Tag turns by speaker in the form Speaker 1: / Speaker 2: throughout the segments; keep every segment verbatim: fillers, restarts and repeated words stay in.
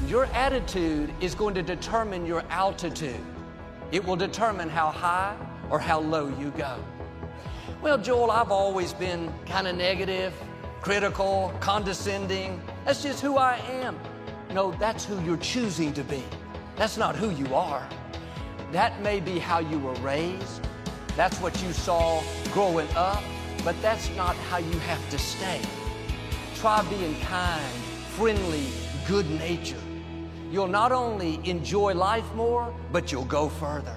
Speaker 1: Your attitude is going to determine your altitude. It will determine how high or how low you go. Well, Joel, I've always been kind of negative, critical, condescending. That's just who I am. No, that's who you're choosing to be. That's not who you are. That may be how you were raised. That's what you saw growing up, but that's not how you have to stay. Try being kind, friendly, good-natured. You'll not only enjoy life more, but you'll go further.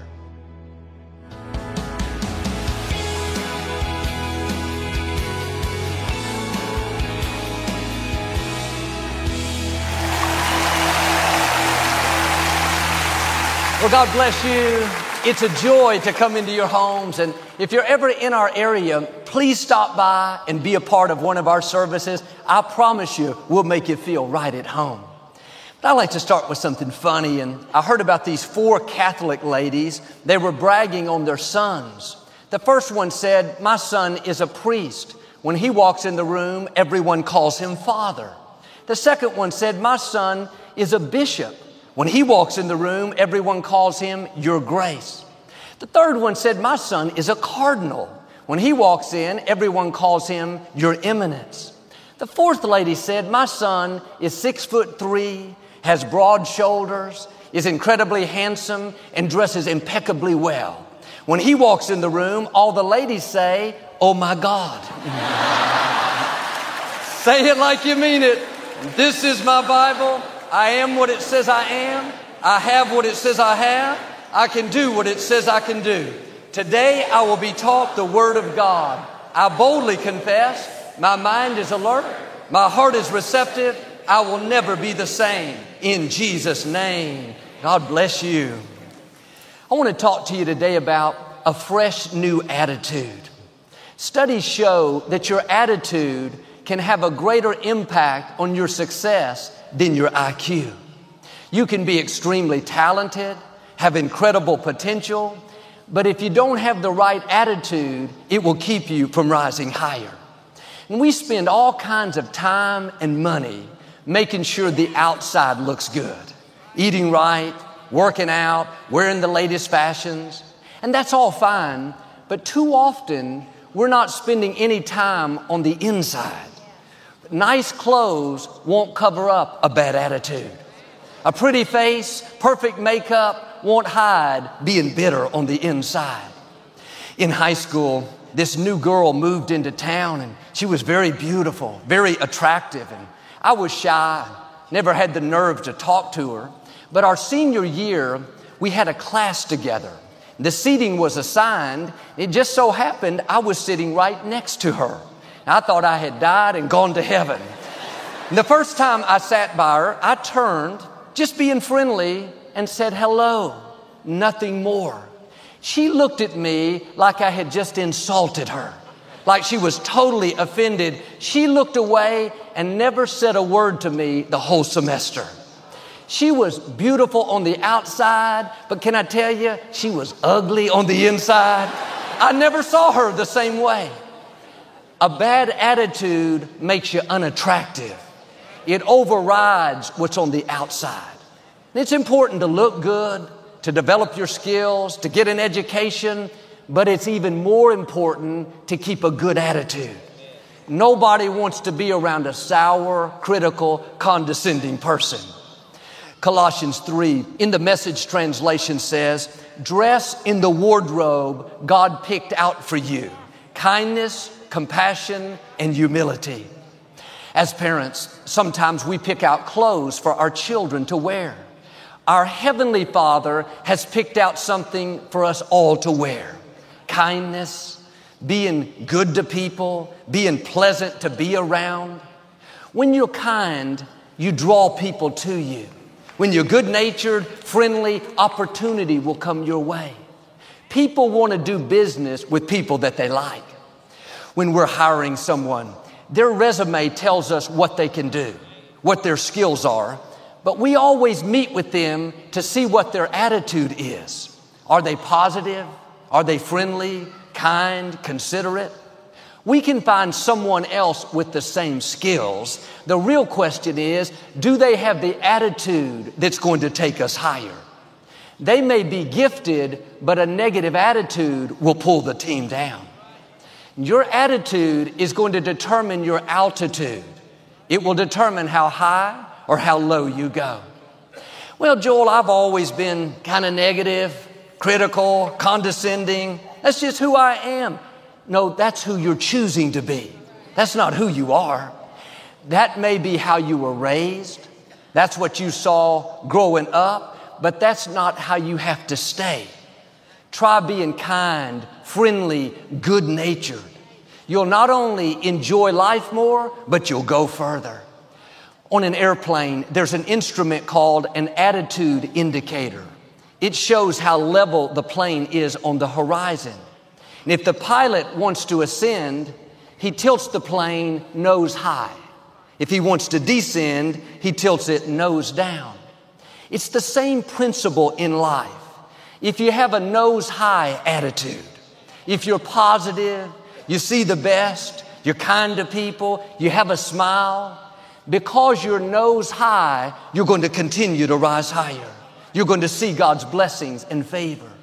Speaker 1: Well, God bless you. It's a joy to come into your homes. And if you're ever in our area, please stop by and be a part of one of our services. I promise you, we'll make you feel right at home. But I like to start with something funny. And I heard about these four Catholic ladies. They were bragging on their sons. The first one said, "My son is a priest. When he walks in the room, everyone calls him father." The second one said, "My son is a bishop. When he walks in the room, everyone calls him Your Grace." The third one said, "My son is a cardinal. When he walks in, everyone calls him Your Eminence." The fourth lady said, "My son is six foot three, has broad shoulders, is incredibly handsome, and dresses impeccably well. When he walks in the room, all the ladies say, 'Oh my God.'" Say it like you mean it. This is my Bible. I am what it says I am. I have what it says I have. I can do what it says I can do. Today I will be taught the Word of God. I boldly confess, my mind is alert, my heart is receptive. I will never be the same. In Jesus' name, God bless you. I want to talk to you today about a fresh new attitude. Studies show that your attitude can have a greater impact on your success than your I Q. You can be extremely talented, have incredible potential, but if you don't have the right attitude, it will keep you from rising higher. And we spend all kinds of time and money making sure the outside looks good. Eating right, working out, wearing the latest fashions. And that's all fine, but too often we're not spending any time on the inside. Nice clothes won't cover up a bad attitude. A pretty face, perfect makeup won't hide being bitter on the inside. In high school, this new girl moved into town and she was very beautiful, very attractive. And I was shy, never had the nerve to talk to her. But our senior year, we had a class together. The seating was assigned. It just so happened I was sitting right next to her. I thought I had died and gone to heaven. And the first time I sat by her, I turned, just being friendly, and said hello, nothing more. She looked at me like I had just insulted her, like she was totally offended. She looked away and never said a word to me the whole semester. She was beautiful on the outside, but can I tell you, she was ugly on the inside. I never saw her the same way. A bad attitude makes you unattractive. It overrides what's on the outside. It's important to look good, to develop your skills, to get an education, but it's even more important to keep a good attitude. Nobody wants to be around a sour, critical, condescending person. Colossians three, in the Message translation says, "Dress in the wardrobe God picked out for you. Kindness, compassion, and humility." As parents, sometimes we pick out clothes for our children to wear. Our Heavenly Father has picked out something for us all to wear. Kindness, being good to people, being pleasant to be around. When you're kind, you draw people to you. When you're good-natured, friendly, opportunity will come your way. People want to do business with people that they like. When we're hiring someone, their resume tells us what they can do, what their skills are, but we always meet with them to see what their attitude is. Are they positive? Are they friendly, kind, considerate? We can find someone else with the same skills. The real question is, do they have the attitude that's going to take us higher? They may be gifted, but a negative attitude will pull the team down. Your attitude is going to determine your altitude. It will determine how high or how low you go. Well, Joel, I've always been kind of negative, critical, condescending. That's just who I am. No, that's who you're choosing to be. That's not who you are. That may be how you were raised. That's what you saw growing up, but that's not how you have to stay. Try being kind, friendly, good-natured. You'll not only enjoy life more, but you'll go further. On an airplane, there's an instrument called an attitude indicator. It shows how level the plane is on the horizon. And if the pilot wants to ascend, he tilts the plane nose high. If he wants to descend, he tilts it nose down. It's the same principle in life. If you have a nose high attitude, if you're positive, you see the best, you're kind to people, you have a smile, because you're nose high, you're going to continue to rise higher. You're going to see God's blessings and favor.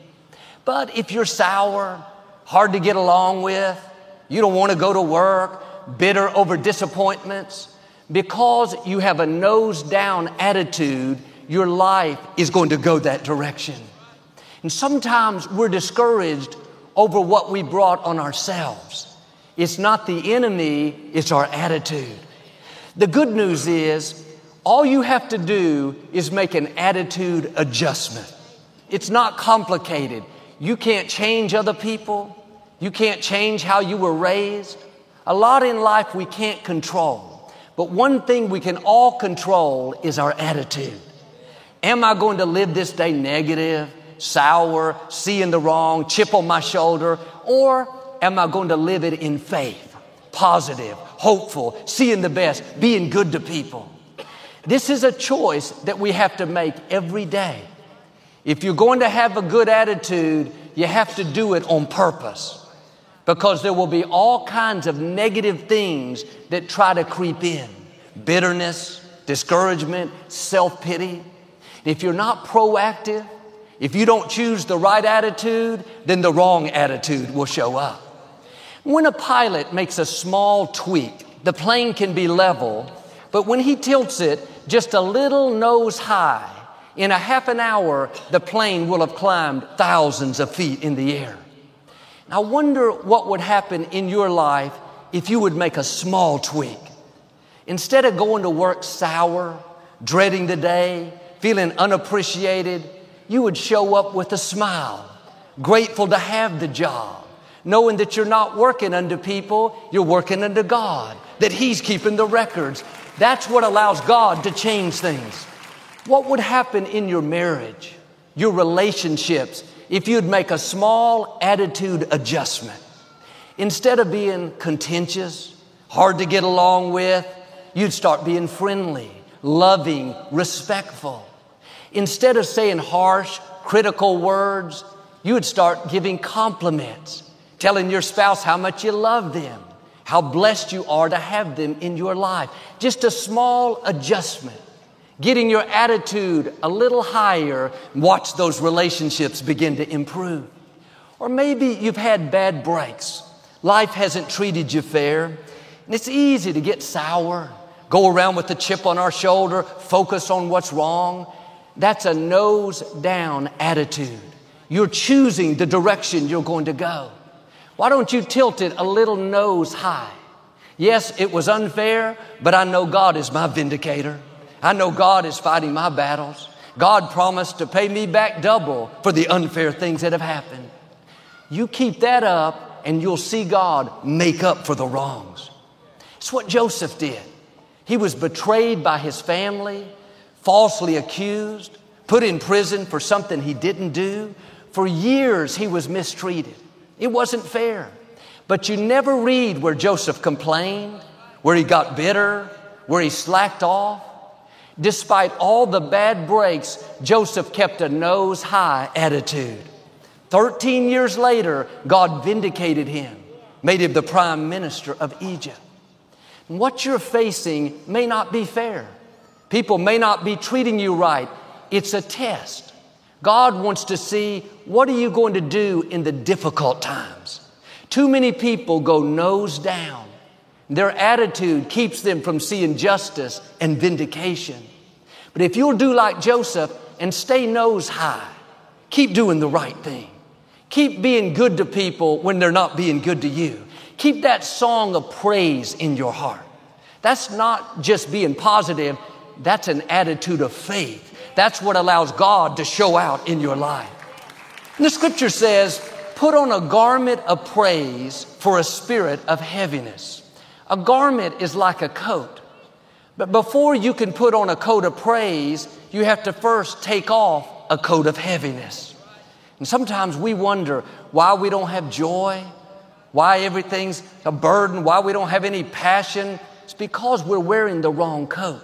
Speaker 1: But if you're sour, hard to get along with, you don't want to go to work, bitter over disappointments, because you have a nose down attitude, your life is going to go that direction. And sometimes we're discouraged over what we brought on ourselves. It's not the enemy, it's our attitude. The good news is, all you have to do is make an attitude adjustment. It's not complicated. You can't change other people. You can't change how you were raised. A lot in life we can't control. But one thing we can all control is our attitude. Am I going to live this day negative, sour, seeing the wrong, chip on my shoulder? Or am I going to live it in faith, positive, hopeful, seeing the best, being good to people? This is a choice that we have to make every day. If you're going to have a good attitude, you have to do it on purpose, because there will be all kinds of negative things that try to creep in. Bitterness, discouragement, self-pity. If you're not proactive, if you don't choose the right attitude, then the wrong attitude will show up. When a pilot makes a small tweak, the plane can be level, but when he tilts it just a little nose high, in a half an hour, the plane will have climbed thousands of feet in the air. I wonder what would happen in your life if you would make a small tweak. Instead of going to work sour, dreading the day, feeling unappreciated, you would show up with a smile, grateful to have the job, knowing that you're not working under people, you're working under God, that He's keeping the records. That's what allows God to change things. What would happen in your marriage, your relationships, if you'd make a small attitude adjustment? Instead of being contentious, hard to get along with, you'd start being friendly, loving, respectful. Instead of saying harsh, critical words, you would start giving compliments, telling your spouse how much you love them, how blessed you are to have them in your life. Just a small adjustment, getting your attitude a little higher, watch those relationships begin to improve. Or maybe you've had bad breaks. Life hasn't treated you fair, and it's easy to get sour, go around with a chip on our shoulder, focus on what's wrong. That's a nose down attitude. You're choosing the direction you're going to go. Why don't you tilt it a little nose high? Yes, it was unfair, but I know God is my vindicator. I know God is fighting my battles. God promised to pay me back double for the unfair things that have happened. You keep that up and you'll see God make up for the wrongs. It's what Joseph did. He was betrayed by his family, falsely accused, put in prison for something he didn't do. For years he was mistreated. It wasn't fair. But you never read where Joseph complained, where he got bitter, where he slacked off. Despite all the bad breaks, Joseph kept a nose high attitude. Thirteen years later, God vindicated him, made him the prime minister of Egypt. And what you're facing may not be fair. People may not be treating you right. It's a test. God wants to see, what are you going to do in the difficult times? Too many people go nose down. Their attitude keeps them from seeing justice and vindication. But if you'll do like Joseph and stay nose high, keep doing the right thing. Keep being good to people when they're not being good to you. Keep that song of praise in your heart. That's not just being positive. That's an attitude of faith. That's what allows God to show out in your life. And the scripture says, put on a garment of praise for a spirit of heaviness. A garment is like a coat. But before you can put on a coat of praise, you have to first take off a coat of heaviness. And sometimes we wonder why we don't have joy, why everything's a burden, why we don't have any passion. It's because we're wearing the wrong coat.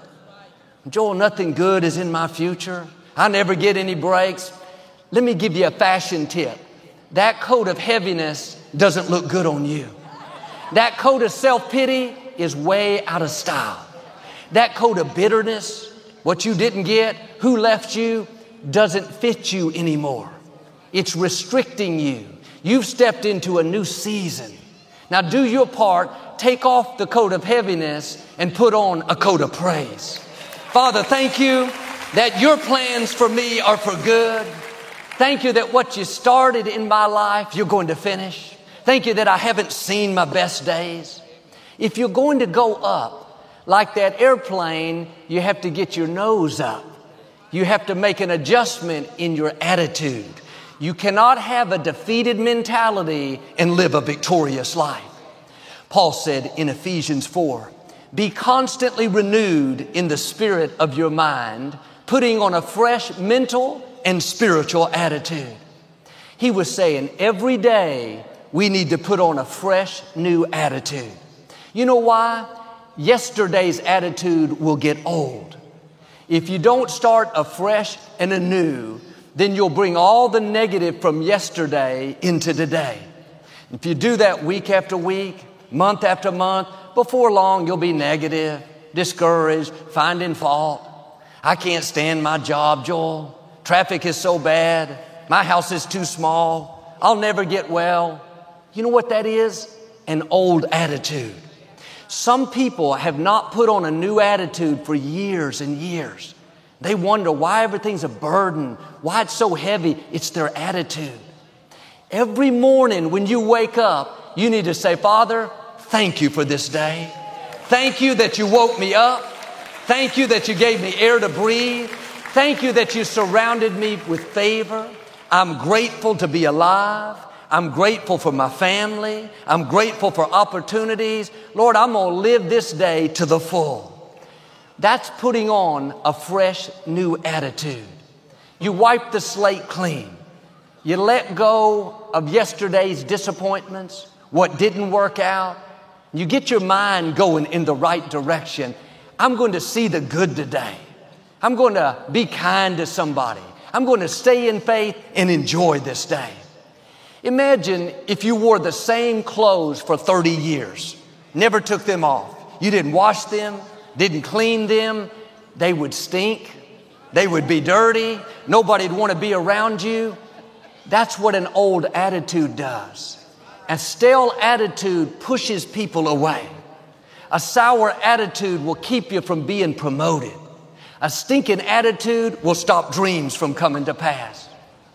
Speaker 1: Joel, nothing good is in my future. I never get any breaks. Let me give you a fashion tip. That coat of heaviness doesn't look good on you. That coat of self-pity is way out of style. That coat of bitterness, what you didn't get, who left you, doesn't fit you anymore. It's restricting you. You've stepped into a new season. Now do your part. Take off the coat of heaviness and put on a coat of praise. Father, thank you that your plans for me are for good. Thank you that what you started in my life, you're going to finish. Thank you that I haven't seen my best days. If you're going to go up like that airplane, you have to get your nose up. You have to make an adjustment in your attitude. You cannot have a defeated mentality and live a victorious life. Paul said in Ephesians four, be constantly renewed in the spirit of your mind, putting on a fresh mental and spiritual attitude. He was saying every day we need to put on a fresh new attitude. You know why? Yesterday's attitude will get old. If you don't start afresh and anew, then you'll bring all the negative from yesterday into today. If you do that week after week, month after month, before long you'll be negative, discouraged, finding fault. I can't stand my job, Joel. Traffic is so bad. My house is too small. I'll never get well. You know what that is? An old attitude. Some people have not put on a new attitude for years and years. They wonder why everything's a burden, why it's so heavy. It's their attitude. Every morning when you wake up, you need to say, Father, thank you for this day. Thank you that you woke me up. Thank you that you gave me air to breathe. Thank you that you surrounded me with favor. I'm grateful to be alive. I'm grateful for my family. I'm grateful for opportunities. Lord, I'm going to live this day to the full. That's putting on a fresh new attitude. You wipe the slate clean. You let go of yesterday's disappointments, what didn't work out. You get your mind going in the right direction. I'm going to see the good today. I'm going to be kind to somebody. I'm going to stay in faith and enjoy this day. Imagine if you wore the same clothes for thirty years, never took them off. You didn't wash them, didn't clean them. They would stink. They would be dirty. Nobody'd want to be around you. That's what an old attitude does. A stale attitude pushes people away. A sour attitude will keep you from being promoted. A stinking attitude will stop dreams from coming to pass.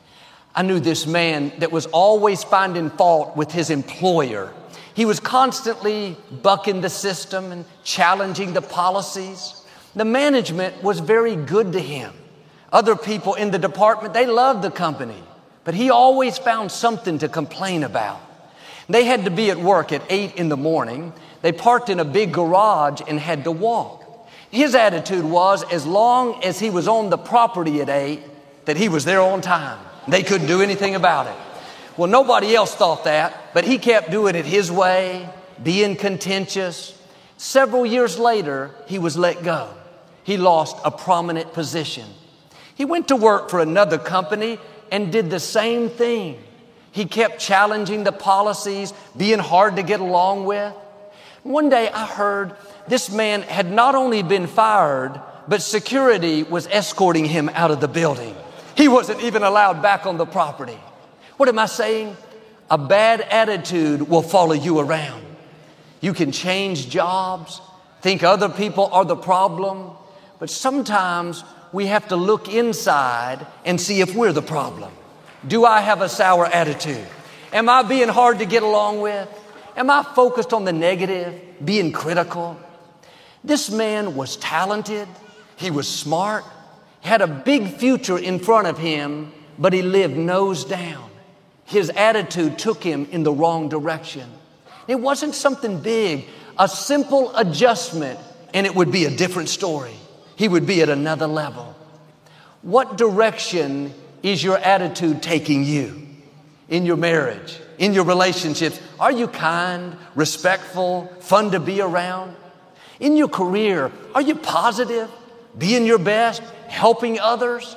Speaker 1: I knew this man that was always finding fault with his employer. He was constantly bucking the system and challenging the policies. The management was very good to him. Other people in the department, they loved the company, but he always found something to complain about. They had to be at work at eight in the morning. They parked in a big garage and had to walk. His attitude was, as long as he was on the property at eight, that he was there on time. They couldn't do anything about it. Well, nobody else thought that, but he kept doing it his way, being contentious. Several years later, he was let go. He lost a prominent position. He went to work for another company and did the same thing. He kept challenging the policies, being hard to get along with. One day I heard this man had not only been fired, but security was escorting him out of the building. He wasn't even allowed back on the property. What am I saying? A bad attitude will follow you around. You can change jobs, think other people are the problem, but sometimes we have to look inside and see if we're the problem. Do I have a sour attitude? Am I being hard to get along with? Am I focused on the negative, being critical? This man was talented. He was smart, had a big future in front of him, but he lived nose down. His attitude took him in the wrong direction. It wasn't something big, a simple adjustment, and it would be a different story. He would be at another level. What direction is your attitude taking you in your marriage, in your relationships? Are you kind, respectful, fun to be around? In your career, are you positive, being your best, helping others?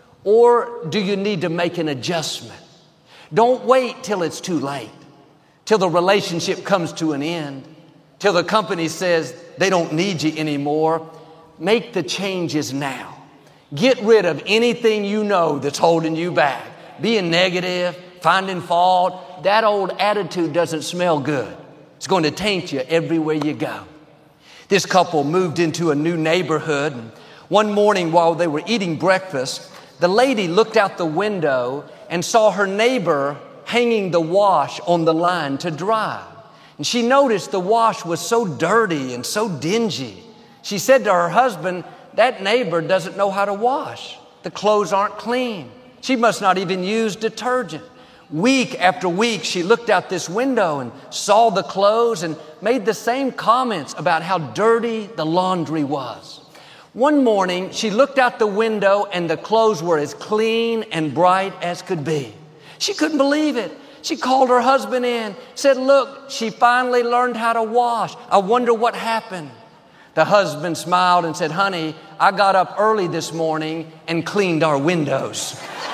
Speaker 1: Or do you need to make an adjustment? Don't wait till it's too late, till the relationship comes to an end, till the company says they don't need you anymore. Make the changes now. Get rid of anything you know that's holding you back. Being negative, finding fault, that old attitude doesn't smell good. It's going to taint you everywhere you go. This couple moved into a new neighborhood, and one morning while they were eating breakfast, the lady looked out the window and saw her neighbor hanging the wash on the line to dry. And she noticed the wash was so dirty and so dingy. She said to her husband, "That neighbor doesn't know how to wash. The clothes aren't clean. She must not even use detergent." Week after week, she looked out this window and saw the clothes and made the same comments about how dirty the laundry was. One morning, she looked out the window and the clothes were as clean and bright as could be. She couldn't believe it. She called her husband in, said, "Look, she finally learned how to wash. I wonder what happened." The husband smiled and said, "Honey, I got up early this morning and cleaned our windows."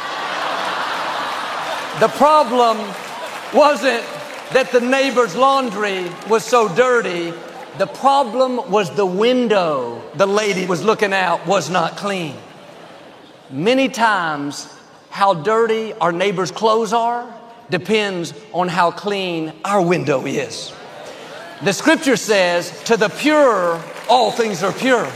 Speaker 1: The problem wasn't that the neighbor's laundry was so dirty. The problem was the window the lady was looking out was not clean. Many times, how dirty our neighbor's clothes are depends on how clean our window is. The scripture says, "To the pure, all things are pure."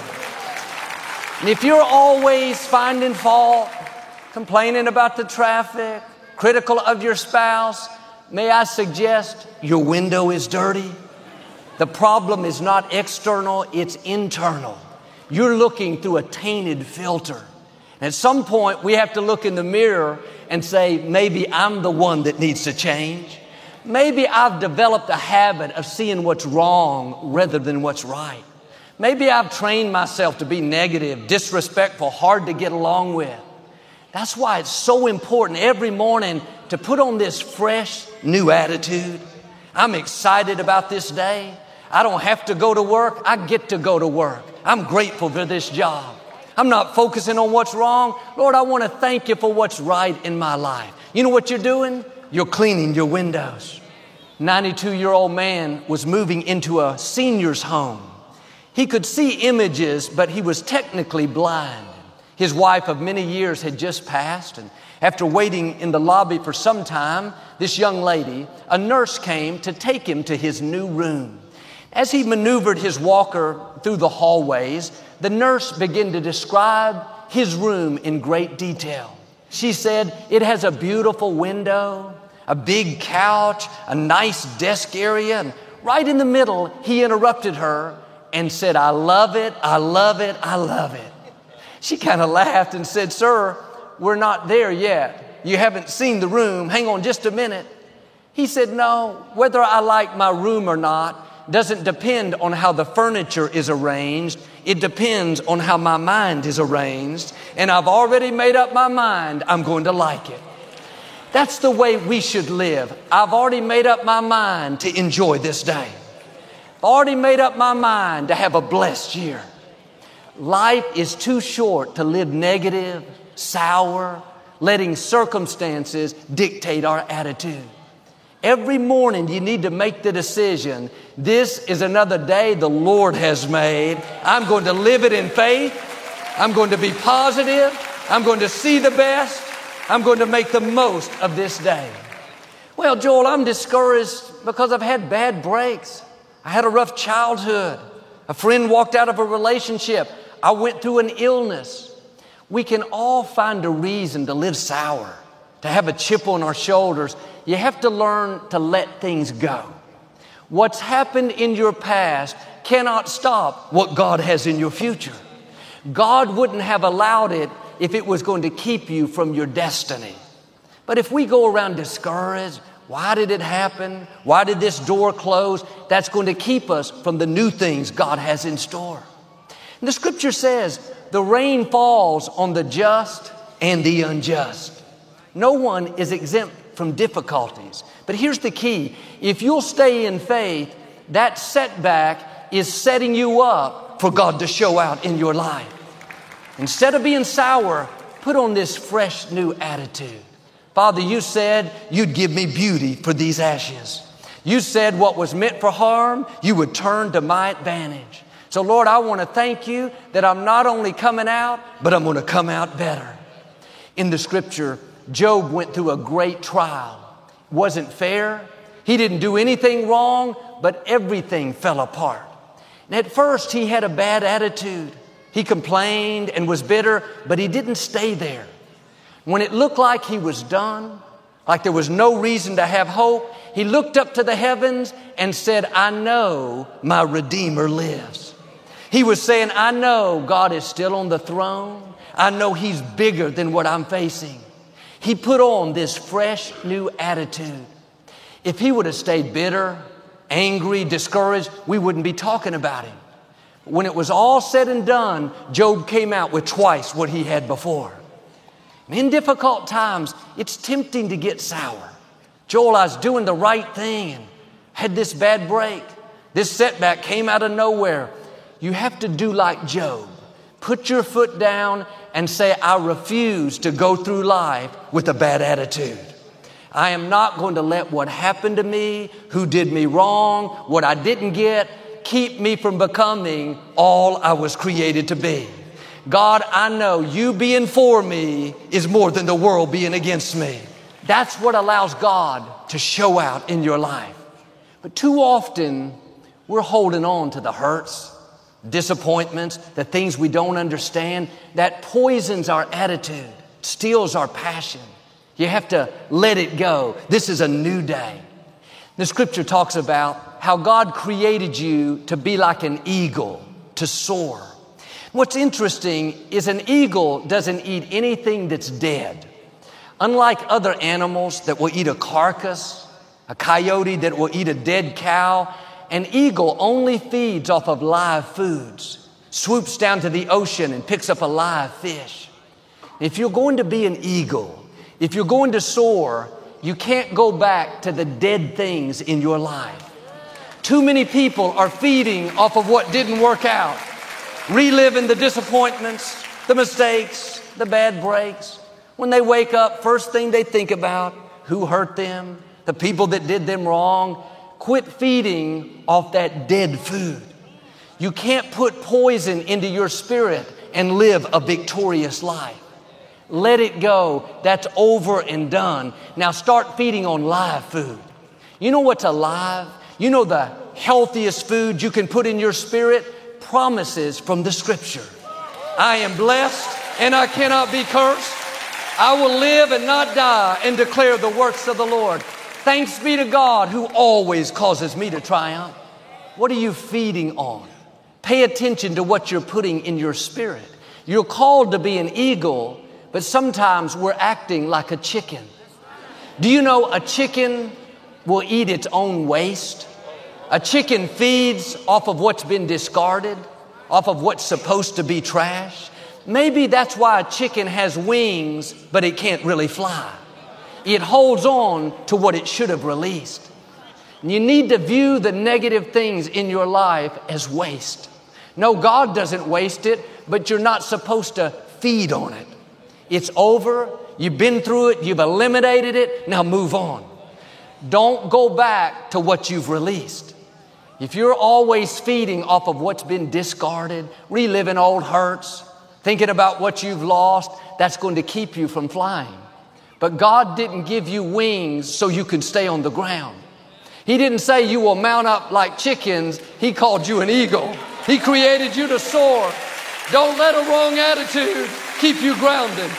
Speaker 1: And if you're always finding fault, complaining about the traffic, critical of your spouse, may I suggest your window is dirty? The problem is not external, it's internal. You're looking through a tainted filter. And at some point, we have to look in the mirror and say, maybe I'm the one that needs to change. Maybe I've developed a habit of seeing what's wrong rather than what's right. Maybe I've trained myself to be negative, disrespectful, hard to get along with. That's why it's so important every morning to put on this fresh, new attitude. I'm excited about this day. I don't have to go to work. I get to go to work. I'm grateful for this job. I'm not focusing on what's wrong. Lord, I want to thank you for what's right in my life. You know what you're doing? You're cleaning your windows. ninety-two-year-old man was moving into a senior's home. He could see images, but he was technically blind. His wife of many years had just passed, and after waiting in the lobby for some time, this young lady, a nurse, came to take him to his new room. As he maneuvered his walker through the hallways, the nurse began to describe his room in great detail. She said, "It has a beautiful window, a big couch, a nice desk area." And right in the middle, he interrupted her and said, "I love it, I love it, I love it." She kind of laughed and said, "Sir, we're not there yet. You haven't seen the room. Hang on just a minute." He said, "No, whether I like my room or not doesn't depend on how the furniture is arranged. It depends on how my mind is arranged. And I've already made up my mind I'm going to like it." That's the way we should live. I've already made up my mind to enjoy this day. I've already made up my mind to have a blessed year. Life is too short to live negative, sour, letting circumstances dictate our attitude. Every morning you need to make the decision, this is another day the Lord has made. I'm going to live it in faith. I'm going to be positive. I'm going to see the best. I'm going to make the most of this day. Well, Joel, I'm discouraged because I've had bad breaks. I had a rough childhood. A friend walked out of a relationship. I went through an illness. We can all find a reason to live sour, to have a chip on our shoulders. You have to learn to let things go. What's happened in your past cannot stop what God has in your future. God wouldn't have allowed it if it was going to keep you from your destiny. But if we go around discouraged, why did it happen? Why did this door close? That's going to keep us from the new things God has in store. And the scripture says, the rain falls on the just and the unjust. No one is exempt from difficulties. But here's the key. If you'll stay in faith, that setback is setting you up for God to show out in your life. Instead of being sour, put on this fresh new attitude. Father, you said you'd give me beauty for these ashes. You said what was meant for harm, you would turn to my advantage. So Lord, I want to thank you that I'm not only coming out, but I'm going to come out better. In the scripture, Job went through a great trial. It wasn't fair. He didn't do anything wrong, but everything fell apart. And at first, he had a bad attitude. He complained and was bitter, but he didn't stay there. When it looked like he was done, like there was no reason to have hope, he looked up to the heavens and said, I know my Redeemer lives. He was saying, I know God is still on the throne. I know He's bigger than what I'm facing. He put on this fresh new attitude. If he would have stayed bitter, angry, discouraged, we wouldn't be talking about him. When it was all said and done, Job came out with twice what he had before. And in difficult times, it's tempting to get sour. Joel, I was doing the right thing and had this bad break. This setback came out of nowhere. You have to do like Job. Put your foot down and say, I refuse to go through life with a bad attitude. I am not going to let what happened to me, who did me wrong, what I didn't get, keep me from becoming all I was created to be. God, I know you being for me is more than the world being against me. That's what allows God to show out in your life. But too often, we're holding on to the hurts, disappointments, the things we don't understand. That poisons our attitude, steals our passion. You have to let it go. This is a new day. The scripture talks about how God created you to be like an eagle, to soar. What's interesting is an eagle doesn't eat anything that's dead. Unlike other animals that will eat a carcass, a coyote that will eat a dead cow, an eagle only feeds off of live foods, swoops down to the ocean and picks up a live fish. If you're going to be an eagle, if you're going to soar, you can't go back to the dead things in your life. Too many people are feeding off of what didn't work out, reliving the disappointments, the mistakes, the bad breaks. When they wake up, first thing they think about, who hurt them, the people that did them wrong. Quit feeding off that dead food. You can't put poison into your spirit and live a victorious life. Let it go. That's over and done. Now start feeding on live food. You know what's alive? You know the healthiest food you can put in your spirit? Promises from the scripture. I am blessed and I cannot be cursed. I will live and not die and declare the works of the Lord. Thanks be to God who always causes me to triumph. What are you feeding on? Pay attention to what you're putting in your spirit. You're called to be an eagle, but sometimes we're acting like a chicken. Do you know a chicken will eat its own waste? A chicken feeds off of what's been discarded, off of what's supposed to be trash. Maybe that's why a chicken has wings, but it can't really fly. It holds on to what it should have released. And you need to view the negative things in your life as waste. No, God doesn't waste it, but you're not supposed to feed on it. It's over. You've been through it. You've eliminated it. Now move on. Don't go back to what you've released. If you're always feeding off of what's been discarded, reliving old hurts, thinking about what you've lost, that's going to keep you from flying. But God didn't give you wings so you could stay on the ground. He didn't say you will mount up like chickens. He called you an eagle. He created you to soar. Don't let a wrong attitude keep you grounded.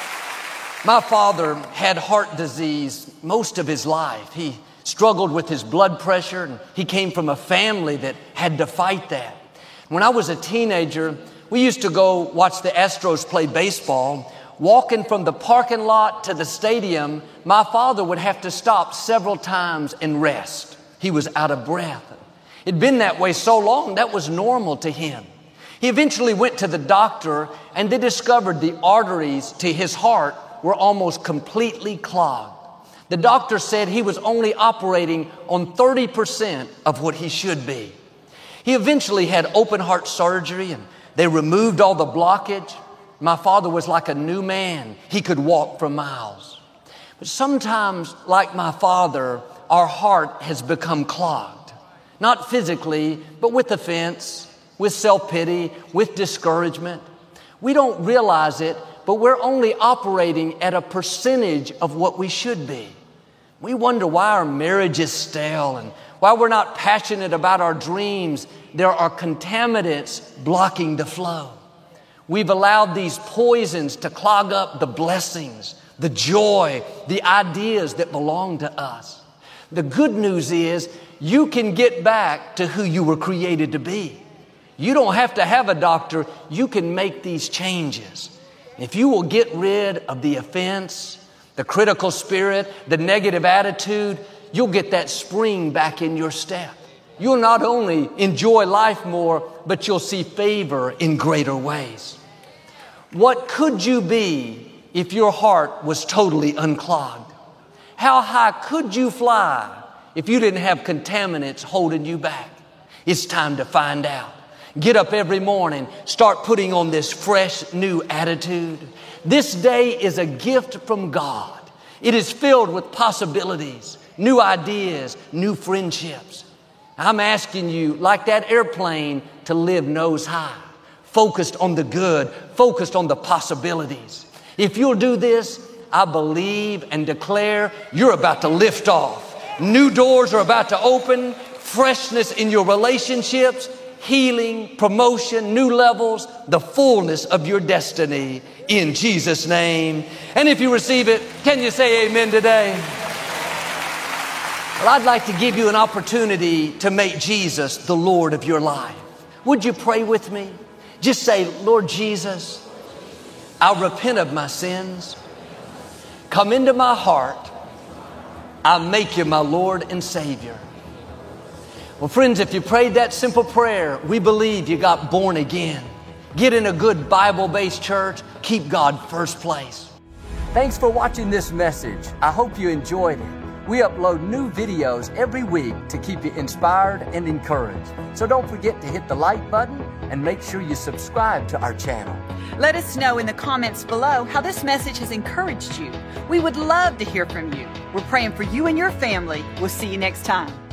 Speaker 1: My father had heart disease most of his life. He struggled with his blood pressure, and he came from a family that had to fight that. When I was a teenager, we used to go watch the Astros play baseball. Walking from the parking lot to the stadium, my father would have to stop several times and rest. He was out of breath. It'd been that way so long, that was normal to him. He eventually went to the doctor, and they discovered the arteries to his heart were almost completely clogged. The doctor said he was only operating on thirty percent of what he should be. He eventually had open heart surgery, and they removed all the blockage. My father was like a new man. He could walk for miles. But sometimes, like my father, our heart has become clogged. Not physically, but with offense, with self-pity, with discouragement. We don't realize it, but we're only operating at a percentage of what we should be. We wonder why our marriage is stale and why we're not passionate about our dreams. There are contaminants blocking the flow. We've allowed these poisons to clog up the blessings, the joy, the ideas that belong to us. The good news is you can get back to who you were created to be. You don't have to have a doctor. You can make these changes. If you will get rid of the offense, the critical spirit, the negative attitude, you'll get that spring back in your step. You'll not only enjoy life more, but you'll see favor in greater ways. What could you be if your heart was totally unclogged? How high could you fly if you didn't have contaminants holding you back? It's time to find out. Get up every morning, start putting on this fresh new attitude. This day is a gift from God. It is filled with possibilities, new ideas, new friendships. I'm asking you, like that airplane, to live nose high, focused on the good, focused on the possibilities. If you'll do this, I believe and declare you're about to lift off. New doors are about to open, freshness in your relationships, healing, promotion, new levels, the fullness of your destiny in Jesus' name. And if you receive it, can you say amen today? Well, I'd like to give you an opportunity to make Jesus the Lord of your life. Would you pray with me? Just say, Lord Jesus, I repent of my sins. Come into my heart. I make you my Lord and Savior. Well, friends, if you prayed that simple prayer, we believe you got born again. Get in a good Bible-based church. Keep God first place. Thanks for watching this message. I hope you enjoyed it. We upload new videos every week to keep you inspired and encouraged. So don't forget to hit the like button and make sure you subscribe to our channel.
Speaker 2: Let us know in the comments below how this message has encouraged you. We would love to hear from you. We're praying for you and your family. We'll see you next time.